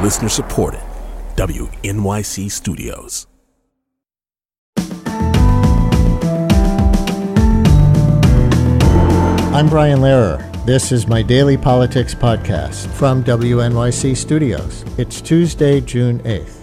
Listener supported. WNYC Studios. I'm Brian Lehrer. This is my daily politics podcast from WNYC Studios. It's Tuesday, June 8th.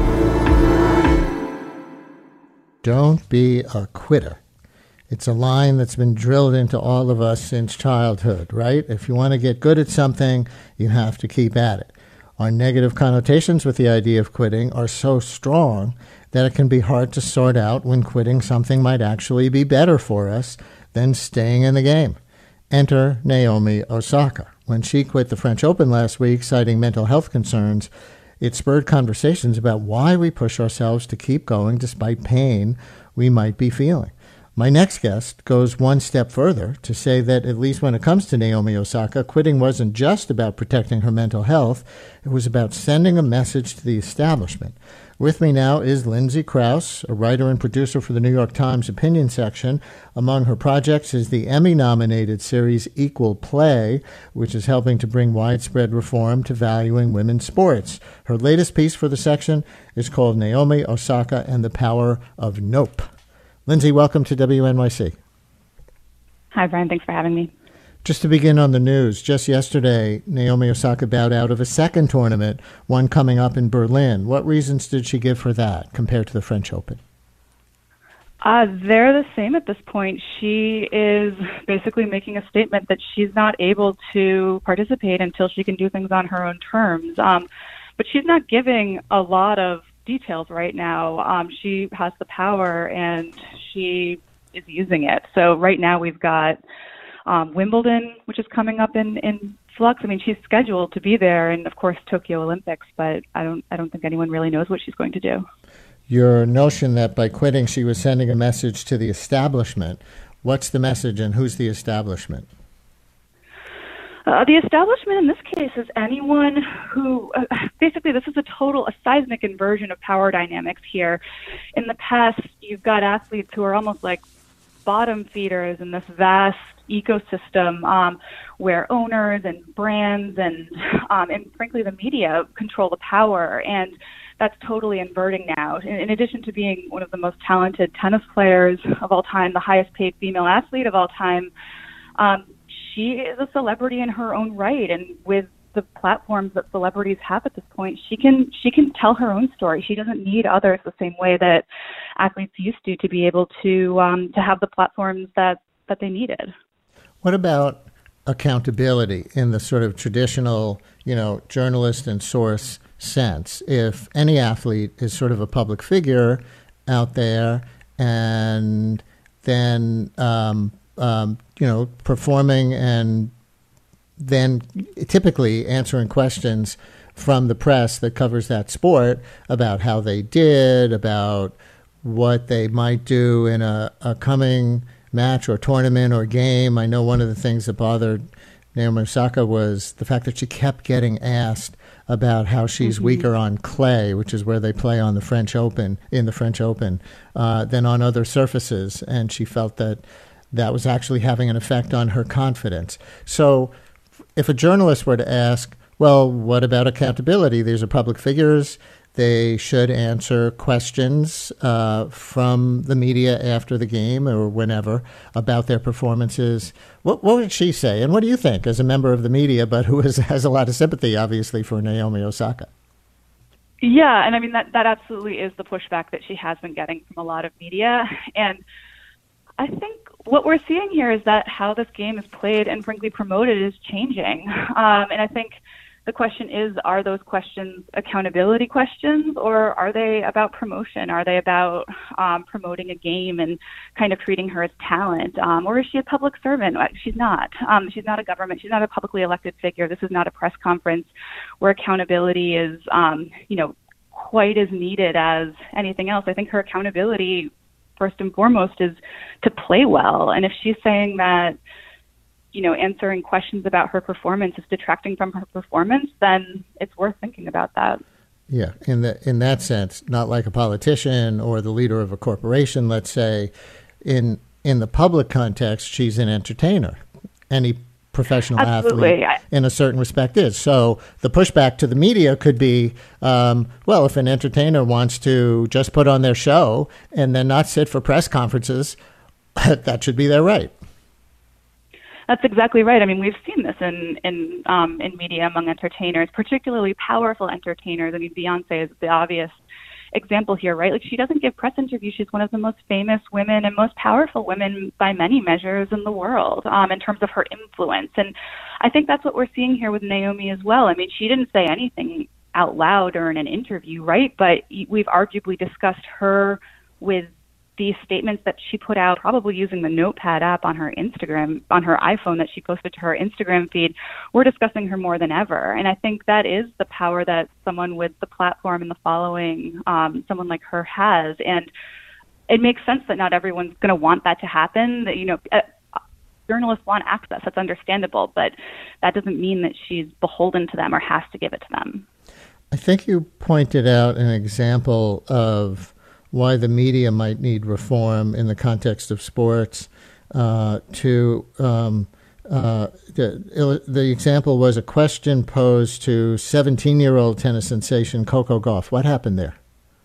Don't be a quitter. It's a line that's been drilled into all of us since childhood, right? If you want to get good at something, you have to keep at it. Our negative connotations with the idea of quitting are so strong that it can be hard to sort out when quitting something might actually be better for us than staying in the game. Enter Naomi Osaka. When she quit the French Open last week, citing mental health concerns, it spurred conversations about why we push ourselves to keep going despite pain we might be feeling. My next guest goes one step further to say that, at least when it comes to Naomi Osaka, quitting wasn't just about protecting her mental health. It was about sending a message to the establishment. With me now is Lindsay Krause, a writer and producer for the New York Times opinion section. Among her projects is the Emmy-nominated series Equal Play, which is helping to bring widespread reform to valuing women's sports. Her latest piece for the section is called Naomi Osaka and the Power of Nope. Lindsay, welcome to WNYC. Hi, Brian. Thanks for having me. Just to begin on the news, just yesterday, Naomi Osaka bowed out of a second tournament, one coming up in Berlin. What reasons did she give for that compared to the French Open? They're the same at this point. She is basically making a statement that she's not able to participate until she can do things on her own terms. But she's not giving a lot of details right now. She has the power and she is using it. So right now we've got Wimbledon, which is coming up in flux. I mean, she's scheduled to be there, and of course Tokyo Olympics, but I don't think anyone really knows what she's going to do. Your notion that by quitting she was sending a message to the establishment. What's the message and who's the establishment? The establishment in this case is anyone who, basically this is a seismic inversion of power dynamics here. In the past, you've got athletes who are almost like bottom feeders in this vast ecosystem where owners and brands and frankly the media control the power, and that's totally inverting now. In addition to being one of the most talented tennis players of all time, the highest paid female athlete of all time, she is a celebrity in her own right, and with the platforms that celebrities have at this point, she can tell her own story. She doesn't need others the same way that athletes used to be able to have the platforms that they needed. What about accountability in the sort of traditional, journalist and source sense? If any athlete is sort of a public figure out there and then performing and then typically answering questions from the press that covers that sport about how they did, about what they might do in a coming match or tournament or game. I know one of the things that bothered Naomi Osaka was the fact that she kept getting asked about how she's weaker on clay, which is where they play on the French Open, than on other surfaces. And she felt that was actually having an effect on her confidence. So if a journalist were to ask, well, what about accountability? These are public figures. They should answer questions from the media after the game or whenever about their performances. What would she say? And what do you think as a member of the media, but who has a lot of sympathy, obviously, for Naomi Osaka? Yeah, and I mean, that absolutely is the pushback that she has been getting from a lot of media. And I think what we're seeing here is that how this game is played and frankly promoted is changing. And I think the question is, are those questions accountability questions, or are they about promotion? Are they about promoting a game and kind of treating her as talent? Or is she a public servant? She's not. She's not a government. She's not a publicly elected figure. This is not a press conference where accountability is, quite as needed as anything else. I think her accountability, first and foremost, is to play well. And if she's saying that, answering questions about her performance is detracting from her performance, then it's worth thinking about that. Yeah, in that sense, not like a politician or the leader of a corporation, let's say. In the public context, she's an entertainer. Any professional Absolutely. athlete in a certain respect is. So the pushback to the media could be, well, if an entertainer wants to just put on their show and then not sit for press conferences, that should be their right. That's exactly right. I mean, we've seen this in media among entertainers, particularly powerful entertainers. I mean, Beyonce is the obvious example here, right? Like, she doesn't give press interviews. She's one of the most famous women and most powerful women by many measures in the world, in terms of her influence. And I think that's what we're seeing here with Naomi as well. I mean, she didn't say anything out loud or in an interview, right? But we've arguably discussed her with these statements that she put out, probably using the Notepad app on her Instagram, on her iPhone that she posted to her Instagram feed. We're discussing her more than ever. And I think that is the power that someone with the platform and the following, someone like her has. And it makes sense that not everyone's going to want that to happen. That, journalists want access. That's understandable. But that doesn't mean that she's beholden to them or has to give it to them. I think you pointed out an example of why the media might need reform in the context of sports. The example was a question posed to 17-year-old tennis sensation Coco Gauff. What happened there?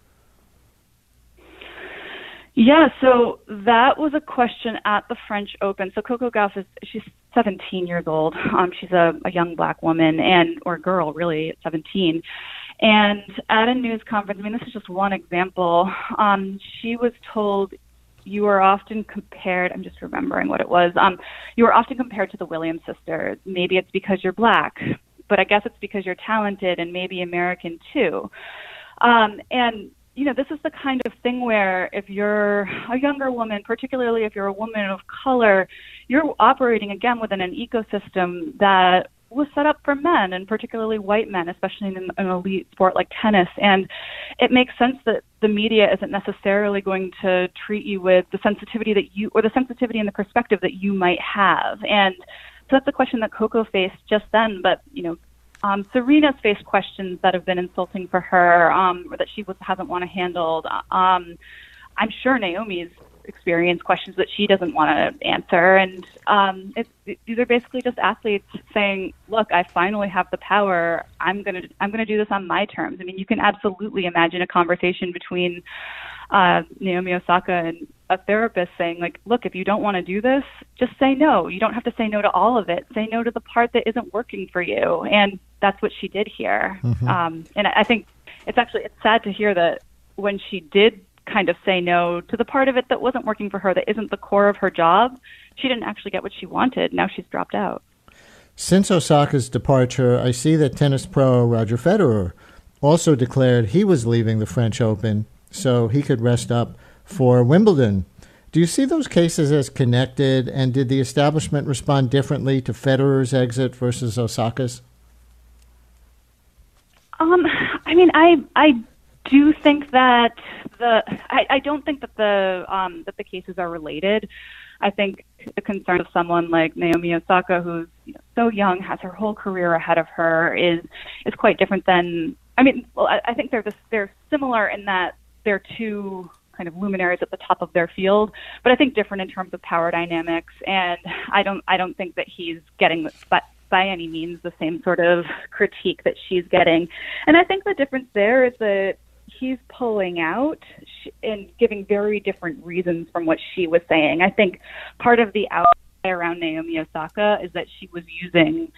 Yeah, so that was a question at the French Open. So Coco Gauff she's 17 years old. She's a young black woman or girl, really, at 17. And at a news conference, I mean, this is just one example, she was told, you are often compared, I'm just remembering what it was, you are often compared to the Williams sisters. Maybe it's because you're black, but I guess it's because you're talented and maybe American too. And this is the kind of thing where if you're a younger woman, particularly if you're a woman of color, you're operating, again, within an ecosystem that was set up for men, and particularly white men, especially in an elite sport like tennis. And it makes sense that the media isn't necessarily going to treat you with the sensitivity and the perspective that you might have. And so that's a question that Coco faced just then. But, Serena's faced questions that have been insulting for her, or that she hasn't want to handle. I'm sure Naomi's experienced questions that she doesn't want to answer. And these are basically just athletes saying, look, I finally have the power. I'm going to do this on my terms. I mean, you can absolutely imagine a conversation between Naomi Osaka and a therapist saying, like, look, if you don't want to do this, just say no. You don't have to say no to all of it. Say no to the part that isn't working for you. And that's what she did here. Mm-hmm. And I think it's sad to hear that when she did kind of say no to the part of it that wasn't working for her, that isn't the core of her job, she didn't actually get what she wanted. Now she's dropped out. Since Osaka's departure, I see that tennis pro Roger Federer also declared he was leaving the French Open so he could rest up for Wimbledon. Do you see those cases as connected, and did the establishment respond differently to Federer's exit versus Osaka's? I mean, I do think that I don't think that the cases are related. I think the concern of someone like Naomi Osaka, who's so young, has her whole career ahead of her, is quite different than. I mean, well, I think they're similar in that they're two kind of luminaries at the top of their field, but I think different in terms of power dynamics. And I don't think that he's getting by any means the same sort of critique that she's getting. And I think the difference there is that he's pulling out and giving very different reasons from what she was saying. I think part of the outcry around Naomi Osaka is that she was using,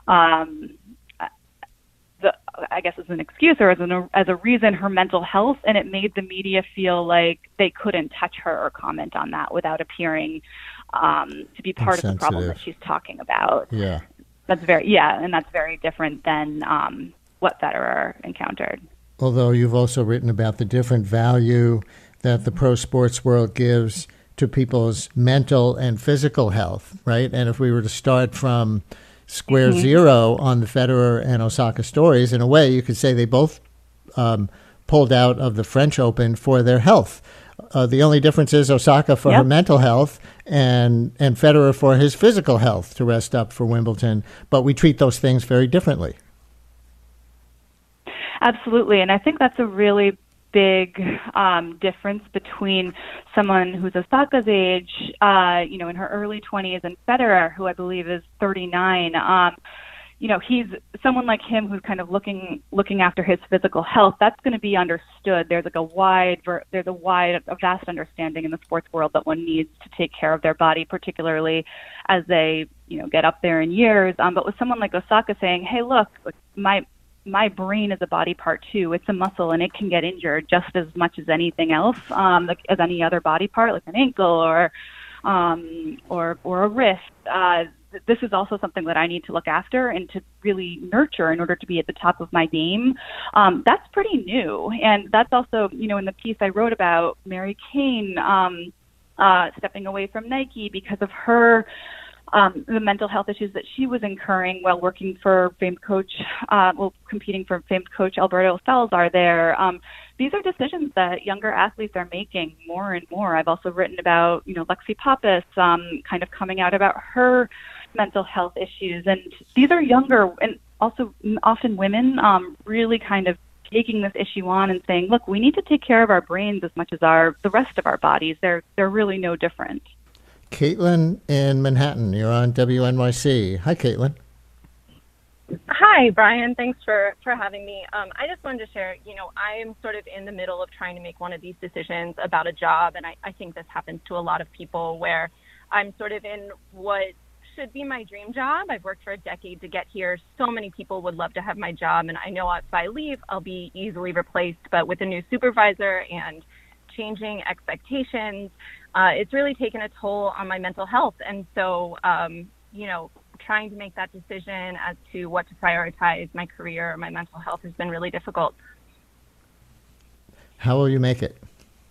I guess as an excuse or as a reason, her mental health, and it made the media feel like they couldn't touch her or comment on that without appearing to be part of the problem that she's talking about. Yeah. That's very different than what Federer encountered. Although you've also written about the different value that the pro sports world gives to people's mental and physical health, right? And if we were to start from square zero on the Federer and Osaka stories, in a way, you could say they both pulled out of the French Open for their health. The only difference is Osaka for her mental health and Federer for his physical health to rest up for Wimbledon. But we treat those things very differently. Absolutely. And I think that's a really big difference between someone who's Osaka's age, in her early 20s, and Federer, who I believe is 39. He's someone like him who's kind of looking after his physical health. That's going to be understood. There's like a vast understanding in the sports world that one needs to take care of their body, particularly as they, get up there in years. But with someone like Osaka saying, "Hey, look, my brain is a body part too. It's a muscle, and it can get injured just as much as anything else, as any other body part, like an ankle or a wrist." This is also something that I need to look after and to really nurture in order to be at the top of my game. That's pretty new. And that's also, in the piece I wrote about Mary Kane stepping away from Nike because of her, the mental health issues that she was incurring while working for competing for famed coach Alberto Salazar there. These are decisions that younger athletes are making more and more. I've also written about, Lexi Pappas kind of coming out about her mental health issues. And these are younger and also often women really kind of taking this issue on and saying, look, we need to take care of our brains as much as the rest of our bodies. They're really no different. Caitlin in Manhattan, you're on WNYC. Hi, Caitlin. Hi, Brian. Thanks for having me. I just wanted to share, I'm sort of in the middle of trying to make one of these decisions about a job, and I think this happens to a lot of people where I'm sort of in what should be my dream job. I've worked for a decade to get here. So many people would love to have my job, and I know if I leave, I'll be easily replaced. But with a new supervisor and changing expectations, it's really taken a toll on my mental health. And so, trying to make that decision as to what to prioritize, my career or my mental health, has been really difficult. How will you make it?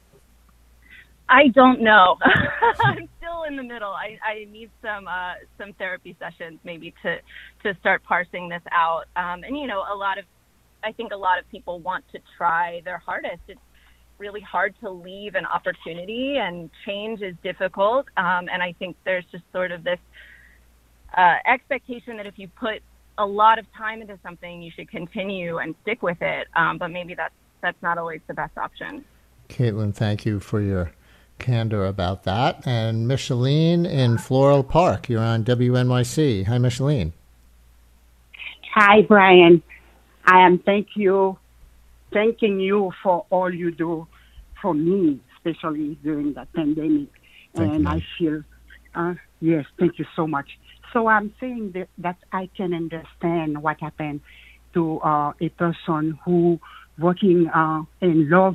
I don't know. I'm still in the middle. I need some therapy sessions maybe to start parsing this out. And I think a lot of people want to try their hardest. It's really hard to leave an opportunity, and change is difficult. And I think there's just sort of this expectation that if you put a lot of time into something, you should continue and stick with it. But maybe that's not always the best option. Caitlin, thank you for your candor about that. And Micheline in Floral Park, you're on WNYC. Hi, Micheline. Hi, Brian. I am thanking you for all you do for me, especially during the pandemic. I feel, yes, thank you so much. So I'm saying that I can understand what happened to a person who working and love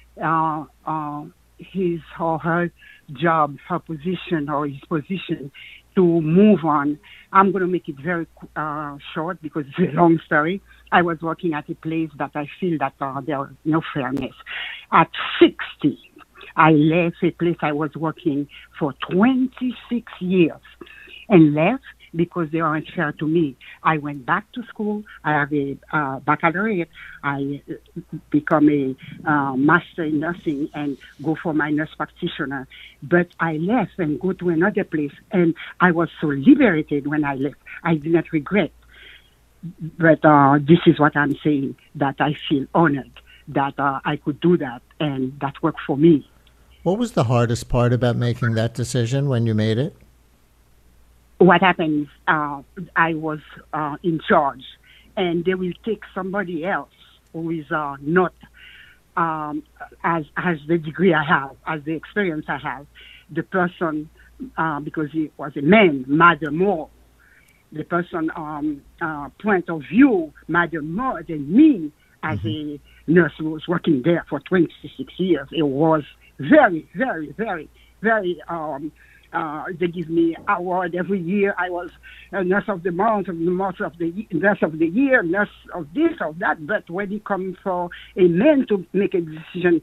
his or her job, her position or his position, to move on. I'm going to make it very short because it's a long story. I was working at a place that I feel that there was no fairness. At 60, I left a place I was working for 26 years and left because they weren't fair to me. I went back to school. I have a baccalaureate. I become a master in nursing and go for my nurse practitioner. But I left and go to another place, and I was so liberated when I left. I did not regret. But this is what I'm saying, that I feel honored that I could do that, and that worked for me. What was the hardest part about making that decision when you made it? What happened is I was in charge, and they will take somebody else who is not as the degree I have, as the experience I have. The person, because he was a man, mattered more. The person point of view mattered more than me as a nurse who was working there for 26 years. It was very, very, very, very. They give me award every year. I was a nurse of the month, nurse of the year, nurse of this, of that. But when it comes for a man to make a decision,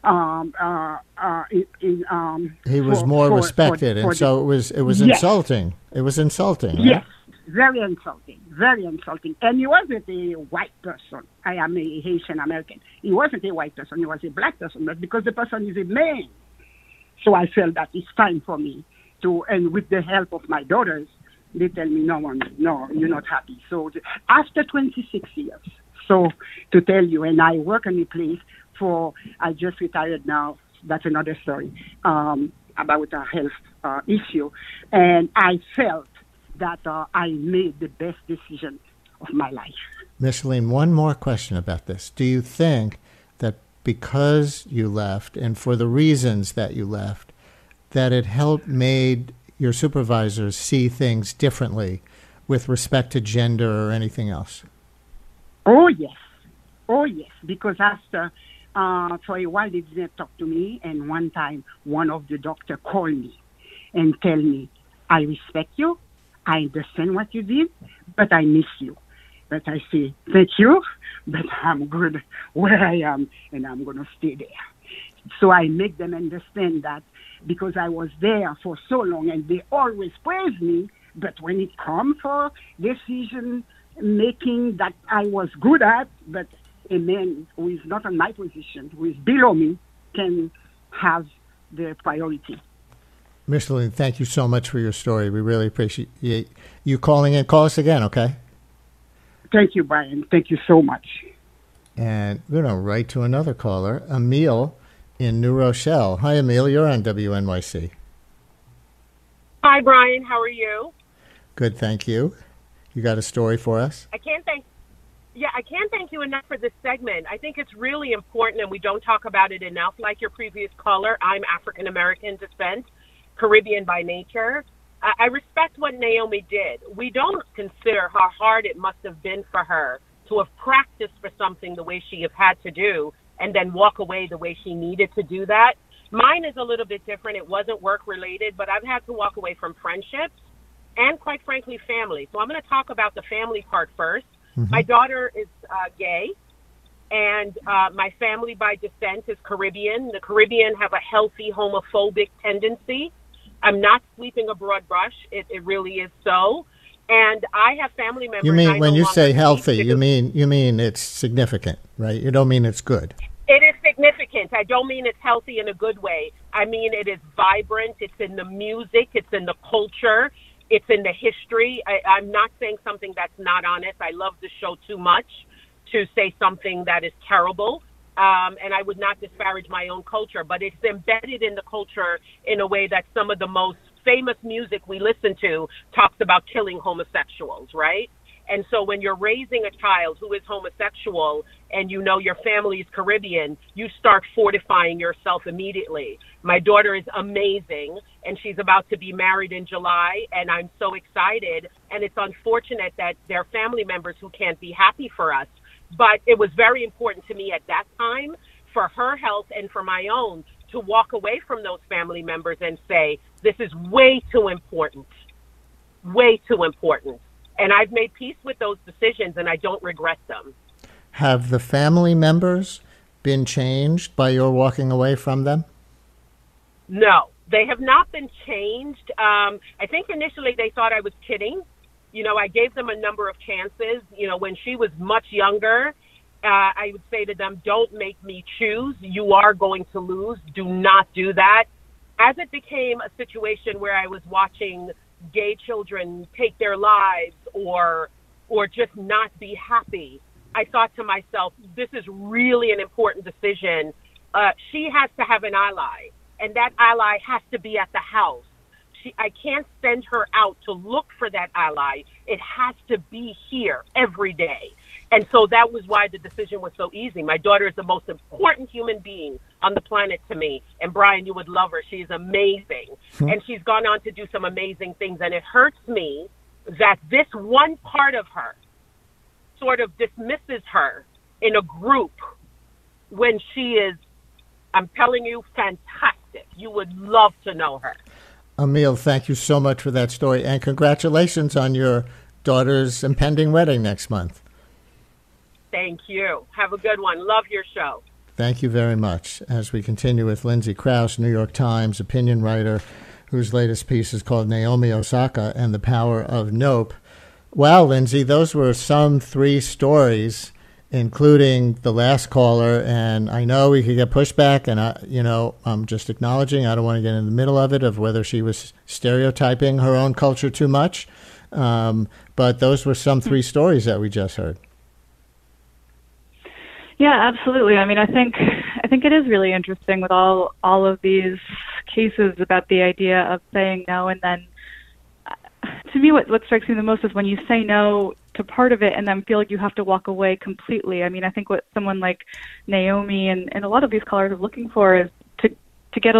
he was more respected, and so it was yes. insulting. It was insulting. Right? Yes, very insulting, very insulting. And he wasn't a white person. I am a Haitian American. He wasn't a white person. He was a black person, but because the person is a man, so I felt that it's time for me to, and with the help of my daughters, they tell me, no, you're not happy. So after 26 years, so to tell you, and I work in a place I just retired now. That's another story about a health issue. And I felt that I made the best decision of my life. Micheline, one more question about this. Do you think that because you left and for the reasons that you left, that it made your supervisors see things differently with respect to gender or anything else? Oh, yes. Oh, yes. Because after, for a while, they didn't talk to me. And one time, one of the doctors called me and tell me, I respect you. I understand what you did, but I miss you. But I say, thank you, but I'm good where I am, and I'm going to stay there. So I make them understand that because I was there for so long, and they always praise me, but when it comes for decision making that I was good at, but a man who is not in my position, who is below me, can have the priority. Micheline, thank you so much for your story. We really appreciate you calling in. Call us again, okay? Thank you, Brian. Thank you so much. And we're going to right to another caller, Emile in New Rochelle. Hi, Emile. You're on WNYC. Hi, Brian. How are you? Good, thank you. You got a story for us? I can't thank you enough for this segment. I think it's really important, and we don't talk about it enough. Like your previous caller, I'm African American descent, Caribbean by nature. I respect what Naomi did. We don't consider how hard it must have been for her to have practiced for something the way she have had to do and then walk away the way she needed to do that. Mine is a little bit different. It wasn't work related, but I've had to walk away from friendships and, quite frankly, family. So I'm going to talk about the family part first. Mm-hmm. My daughter is gay, and my family by descent is Caribbean. The Caribbean have a healthy homophobic tendency. I'm not sweeping a broad brush. It really is so. And I have family members. You mean when you say healthy, you mean it's significant, right? You don't mean it's good. It is significant. I don't mean it's healthy in a good way. I mean it is vibrant. It's in the music. It's in the culture. It's in the history. I'm not saying something that's not honest. I love the show too much to say something that is terrible. And I would not disparage my own culture, but it's embedded in the culture in a way that some of the most famous music we listen to talks about killing homosexuals, right? And so when you're raising a child who is homosexual and you know your family is Caribbean, you start fortifying yourself immediately. My daughter is amazing, and she's about to be married in July, and I'm so excited. And it's unfortunate that there are family members who can't be happy for us. But it was very important to me at that time for her health and for my own to walk away from those family members and say, this is way too important, way too important. And I've made peace with those decisions, and I don't regret them. Have the family members been changed by your walking away from them? No, they have not been changed. I think initially they thought I was kidding. You know, I gave them a number of chances. You know, when she was much younger, I would say to them, don't make me choose. You are going to lose. Do not do that. As it became a situation where I was watching gay children take their lives or just not be happy, I thought to myself, this is really an important decision. She has to have an ally, and that ally has to be at the house. I can't send her out to look for that ally. It has to be here every day. And so that was why the decision was so easy. My daughter is the most important human being on the planet to me. And Brian, you would love her. She's amazing. And she's gone on to do some amazing things. And it hurts me that this one part of her sort of dismisses her in a group when she is, I'm telling you, fantastic. You would love to know her. Emile, thank you so much for that story, and congratulations on your daughter's impending wedding next month. Thank you. Have a good one. Love your show. Thank you very much. As we continue with Lindsay Krause, New York Times opinion writer, whose latest piece is called Naomi Osaka and the Power of Nope. Wow, Lindsay, those were some 3 stories, including the last caller, and I know we could get pushback, and I'm just acknowledging, I don't want to get in the middle of it, of whether she was stereotyping her own culture too much, but those were some 3 stories that we just heard. Yeah, absolutely. I mean, I think think it is really interesting with all of these cases about the idea of saying no, and then to me what strikes me the most is when you say no to part of it and then feel like you have to walk away completely. I mean, I think what someone like Naomi and a lot of these callers are looking for is to get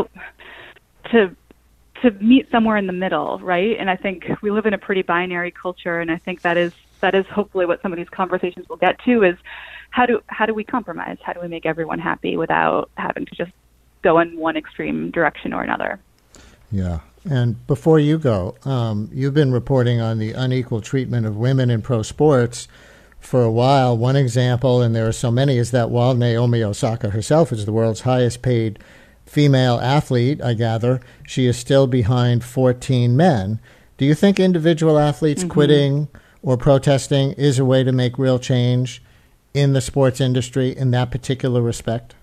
to meet somewhere in the middle, right? And I think we live in a pretty binary culture, and I think that is hopefully what some of these conversations will get to is how do we compromise? How do we make everyone happy without having to just go in one extreme direction or another? Yeah. And before you go, you've been reporting on the unequal treatment of women in pro sports for a while. One example, and there are so many, is that while Naomi Osaka herself is the world's highest paid female athlete, I gather, she is still behind 14 men. Do you think individual athletes quitting or protesting is a way to make real change in the sports industry in that particular respect?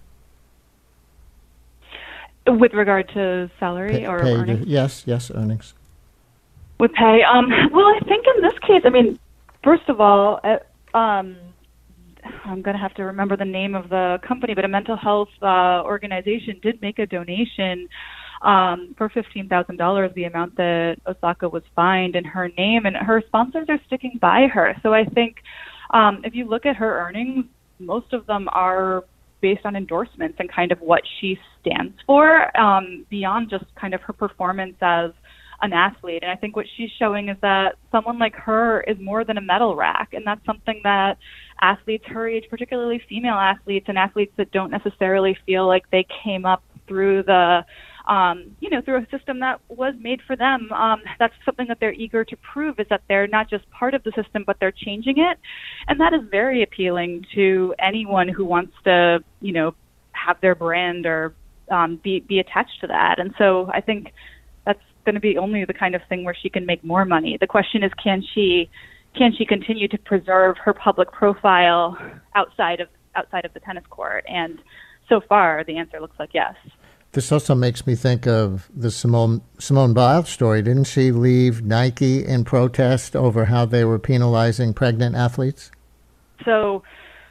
With regard to salary or pay, earnings? Yes, earnings. With pay? Well, I think in this case, I mean, first of all, I'm going to have to remember the name of the company, but a mental health organization did make a donation for $15,000, the amount that Osaka was fined in her name, and her sponsors are sticking by her. So I think if you look at her earnings, most of them are based on endorsements and kind of what she stands for, beyond just kind of her performance as an athlete. And I think what she's showing is that someone like her is more than a medal rack, and that's something that athletes her age, particularly female athletes and athletes that don't necessarily feel like they came up through the through a system that was made for them. That's something that they're eager to prove, is that they're not just part of the system, but they're changing it. And that is very appealing to anyone who wants to, have their brand or be attached to that. And so I think that's going to be only the kind of thing where she can make more money. The question is, can she continue to preserve her public profile outside of the tennis court? And so far, the answer looks like yes. This also makes me think of the Simone Biles story. Didn't she leave Nike in protest over how they were penalizing pregnant athletes? So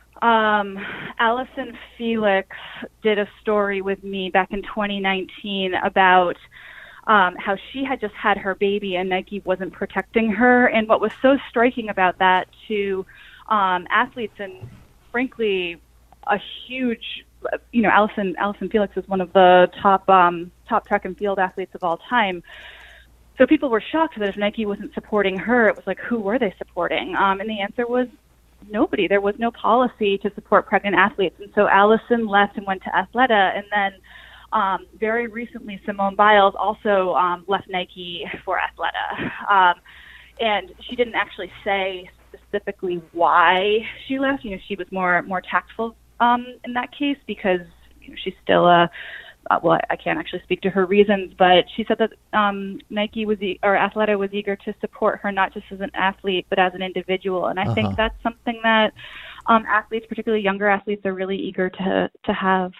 Allison Felix did a story with me back in 2019 about how she had just had her baby and Nike wasn't protecting her. And what was so striking about that to athletes, and frankly, a huge, Allison Felix is one of the top track and field athletes of all time. So people were shocked that if Nike wasn't supporting her, it was like, who were they supporting? And the answer was nobody. There was no policy to support pregnant athletes. And so Allison left and went to Athleta. And then very recently, Simone Biles also left Nike for Athleta. And she didn't actually say specifically why she left. She was more tactful in that case, because she's still I can't actually speak to her reasons, but she said that Nike or Athleta was eager to support her not just as an athlete but as an individual, and I think that's something that athletes, particularly younger athletes, are really eager to have.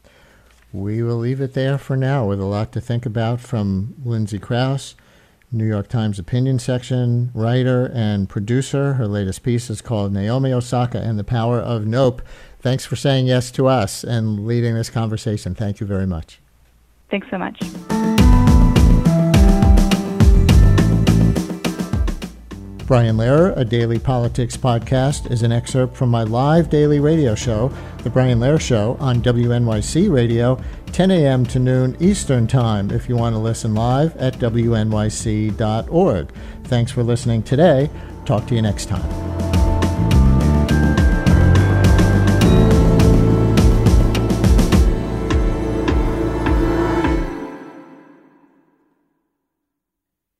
We will leave it there for now, with a lot to think about from Lindsay Krause, New York Times opinion section writer and producer. Her latest piece is called Naomi Osaka and the Power of Nope. Thanks for saying yes to us and leading this conversation. Thank you very much. Thanks so much. Brian Lehrer, a daily politics podcast, is an excerpt from my live daily radio show, The Brian Lehrer Show, on WNYC Radio, 10 a.m. to noon Eastern Time, if you want to listen live at wnyc.org. Thanks for listening today. Talk to you next time.